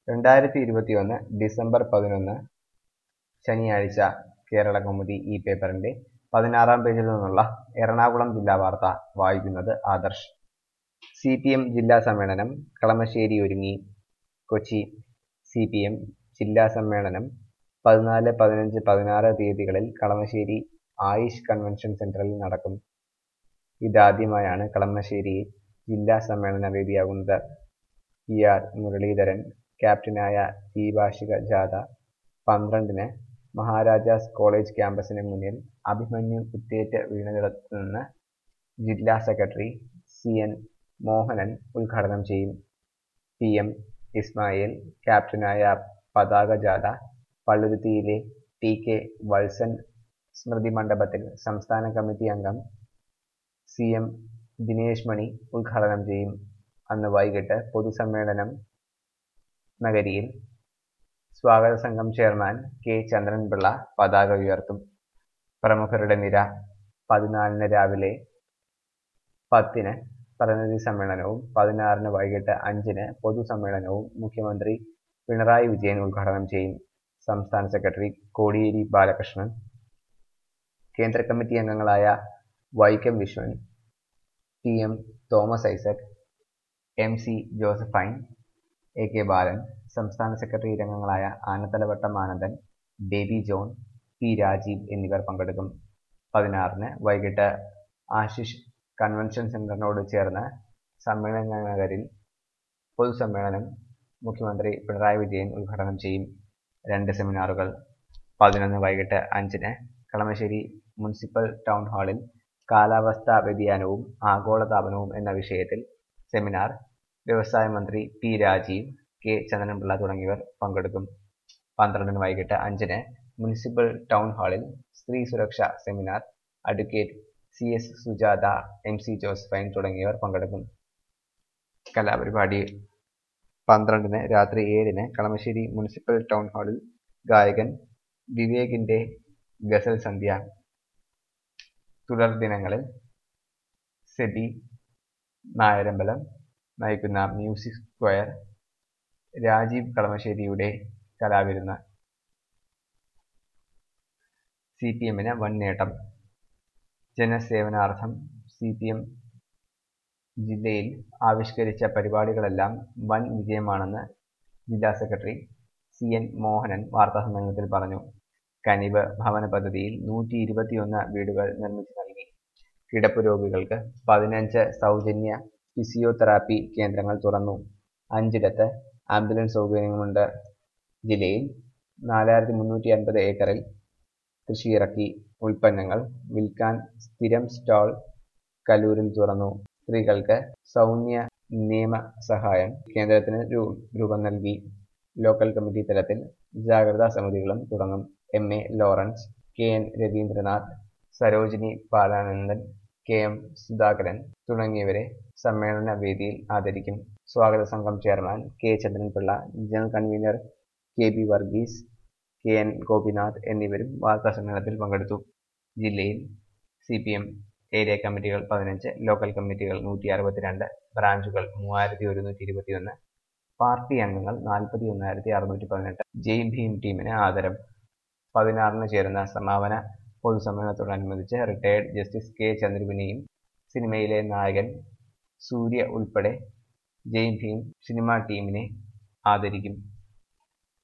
2021 December 11 ശനിയാഴ്ച കേരളകൗമുദി ഈ പേപ്പറിന്റെ 16-ാം പേജിൽ നിന്നുള്ള എറണാകുളം ജില്ലാ വാർത്ത വായിക്കുന്നത് ആദർശ്. CPM ജില്ലാ സമ്മേളനം കളമശ്ശേരി ഒരുങ്ങി. കൊച്ചി. CPM ജില്ലാ സമ്മേളനം 14, 15, 16 തീയതികളിൽ കളമശ്ശേരി ആയിഷ് കൺവെൻഷൻ സെന്ററിൽ നടക്കും. ഇതാദ്യമായാണ് കളമശ്ശേരി ജില്ലാ സമ്മേളന വേദിയാകുന്നത്. PR മുരളീധരൻ ക്യാപ്റ്റനായ ദ്വിഭാഷിക ജാഥ 12-ന് മഹാരാജാസ് കോളേജ് ക്യാമ്പസിന് മുന്നിൽ അഭിമന്യു കുത്തേറ്റ് വീണിടത്തുനിന്ന് ജില്ലാ സെക്രട്ടറി CN മോഹനൻ ഉദ്ഘാടനം ചെയ്യും. PM ഇസ്മായിൽ ക്യാപ്റ്റനായ പതാക ജാഥ പള്ളുരുത്തിയിലെ TK വത്സൻ സ്മൃതി മണ്ഡപത്തിൽ സംസ്ഥാന കമ്മിറ്റി അംഗം CM ദിനേശ് മണി ഉദ്ഘാടനം ചെയ്യും. അന്ന് വൈകിട്ട് പൊതുസമ്മേളനം നഗരിയിൽ സ്വാഗത സംഘം ചെയർമാൻ K ചന്ദ്രൻപിള്ള പതാക ഉയർത്തും. പ്രമുഖരുടെ നിര. 14-ന് രാവിലെ 10-ന് പ്രതിനിധി സമ്മേളനവും 16-ന് വൈകിട്ട് 5-ന് പൊതുസമ്മേളനവും മുഖ്യമന്ത്രി പിണറായി വിജയൻ ഉദ്ഘാടനം ചെയ്യും. സംസ്ഥാന സെക്രട്ടറി കോടിയേരി ബാലകൃഷ്ണൻ, കേന്ദ്ര കമ്മിറ്റി അംഗങ്ങളായ Vaikom Viswan, TM Thomas Isaac, MC Josephine, AK Balan, സംസ്ഥാന സെക്രട്ടേറിയറ്റ് അംഗങ്ങളായ ആനത്തലവട്ടം ആനന്ദൻ, ബേബി ജോൺ, P രാജീവ് എന്നിവർ പങ്കെടുക്കും. 16-ന് വൈകിട്ട് ആശിഷ് കൺവെൻഷൻ സെന്ററിനോട് ചേർന്ന് സമ്മേളന നഗരിൽ പൊതുസമ്മേളനം മുഖ്യമന്ത്രി പിണറായി വിജയൻ ഉദ്ഘാടനം ചെയ്യും. 2 സെമിനാറുകൾ. 11 വൈകിട്ട് 5-ന് കളമശ്ശേരി മുനിസിപ്പൽ ടൗൺ ഹാളിൽ കാലാവസ്ഥാ വ്യതിയാനവും ആഗോളതാപനവും എന്ന വിഷയത്തിൽ സെമിനാർ. വ്യവസായ മന്ത്രി P രാജീവ്, K ചന്ദ്രൻപിള്ള തുടങ്ങിയവർ പങ്കെടുക്കും. 12-ന് വൈകിട്ട് 5-ന് മുനിസിപ്പൽ ടൗൺ ഹാളിൽ സ്ത്രീ സുരക്ഷ seminar. Advocate CS Sujatha, MC Josephine തുടങ്ങിയവർ പങ്കെടുക്കും. കലാപരിപാടി. 12-ന് രാത്രി 7-ന് കളമശ്ശേരി മുനിസിപ്പൽ ടൗൺ ഹാളിൽ ഗായകൻ വിവേകിന്റെ ഗസൽ സന്ധ്യ. തുടർ ദിനങ്ങളിൽ സെബി നായരമ്പലം നയിക്കുന്ന മ്യൂസിക് സ്ക്വയർ, രാജീവ് കളമശ്ശേരിയുടെ കലാവിരുന്ന്. CPM-ന് വൻ നേട്ടം. ജനസേവനാർത്ഥം CPM ജില്ലയിൽ ആവിഷ്കരിച്ച പരിപാടികളെല്ലാം വൻ വിജയമാണെന്ന് ജില്ലാ സെക്രട്ടറി CN മോഹനൻ വാർത്താസമ്മേളനത്തിൽ പറഞ്ഞു. കനിവ് ഭവന പദ്ധതിയിൽ 121 വീടുകൾ നിർമ്മിച്ചു നൽകി. കിടപ്പ് രോഗികൾക്ക് 15 സൗജന്യ ഫിസിയോതെറാപ്പി കേന്ദ്രങ്ങൾ തുറന്നു. 5-ഇടത്ത് ആംബുലൻസ് സൗകര്യമുണ്ട്. ജില്ലയിൽ 4350 ഏക്കറിൽ കൃഷിയിറക്കി. ഉൽപ്പന്നങ്ങൾ വിൽക്കാൻ സ്ഥിരം സ്റ്റാൾ കലൂരിൽ തുറന്നു. സ്ത്രീകൾക്ക് സൗമ്യ നിയമ സഹായം കേന്ദ്രത്തിന് രൂപം നൽകി. ലോക്കൽ കമ്മിറ്റി തലത്തിൽ ജാഗ്രതാ സമിതികളും തുടങ്ങും. MA Lawrence, KN Raveendranath, Sarojini Balanandan, KM Sudhakaran തുടങ്ങിയവരെ സമ്മേളന വേദിയിൽ ആദരിക്കും. സ്വാഗത സംഘം chairman K Chandranpillai, general convener KB Varghese, KN Gopinath എന്നിവരും വാർത്താസമ്മേളനത്തിൽ പങ്കെടുത്തു. ജില്ലയിൽ CPM ഏരിയ കമ്മിറ്റികൾ 15, ലോക്കൽ കമ്മിറ്റികൾ 162, ബ്രാഞ്ചുകൾ 3121, പാർട്ടി അംഗങ്ങൾ 41,618. ജയ് ഭീം ടീമിന് ആദരം. 16-ന് ചേരുന്ന സമാപന പൊതുസമ്മേളനത്തോടനുബന്ധിച്ച് റിട്ടയർഡ് ജസ്റ്റിസ് K ചന്ദ്രുവിനെയും സിനിമയിലെ നായകൻ സൂര്യ ഉൾപ്പെടെ ജയ് ഭീം സിനിമാ ടീമിനെ ആദരിക്കും.